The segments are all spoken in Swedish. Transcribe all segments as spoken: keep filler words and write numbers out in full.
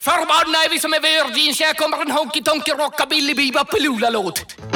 Förbannade är vi som är virgins. Här kommer en honky-tonky rockabilly biba pelula-låt.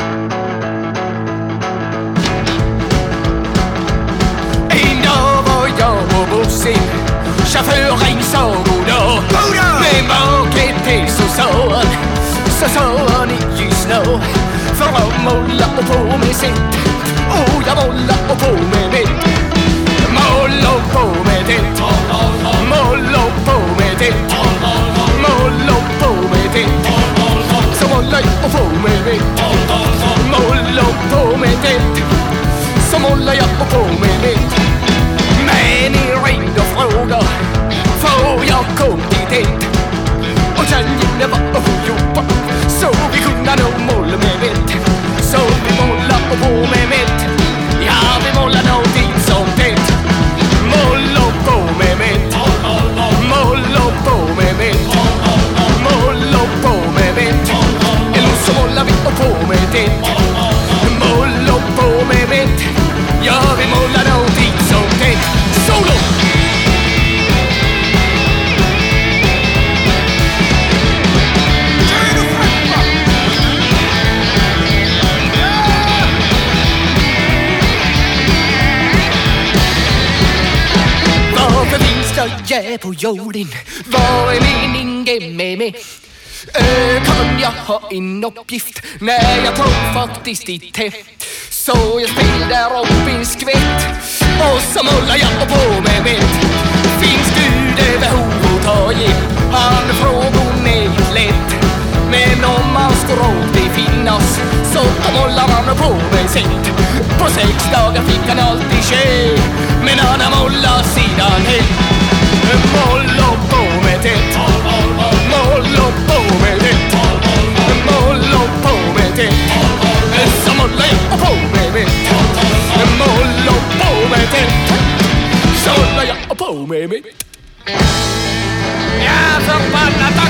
En dag var jag och Bosse, chauffören sa goddag. Med maket så sa han, så sa han i ljusnå. För att måla och på med sitt, och jag måla och på med mitt. Måla och på med ditt, måla och på med ditt, måla och på med ditt. Så måla jag och på med mitt, måla och på med ditt. Så måla jag och på med mitt. Men ni ringde och frågade, får jag kom till dit? Och sen gick det bara att jobba, så vi kunde nog måla med mitt. Så vi måla och på med mitt. Ja, vi måla någonting som det. Måla och på med mitt, måla och på med mitt, måla och på med mitt. Eller så målar vi och på med ditt. Måla och på med mitt. Ja, vi målar någonting som det. Solo! Varför finns det jag på jorden? Vad är meningen med mig? Äh, kan jag ha en uppgift när jag tar faktiskt ditt hem? Så jag spelar upp en skvätt och så målar jag på med mitt. Finns Gud över huvudet har jag? Han frågar är ju lätt. Men om man ska det finnas, så målar man på med sitt. På sex dagar fick han alltid ske, men han har målat sidan hem. Måla på med det, måla på med det, måla på med det. Så målar jag på med mitt, måla på med det. Så målar jag på med mitt. Ja, förbannat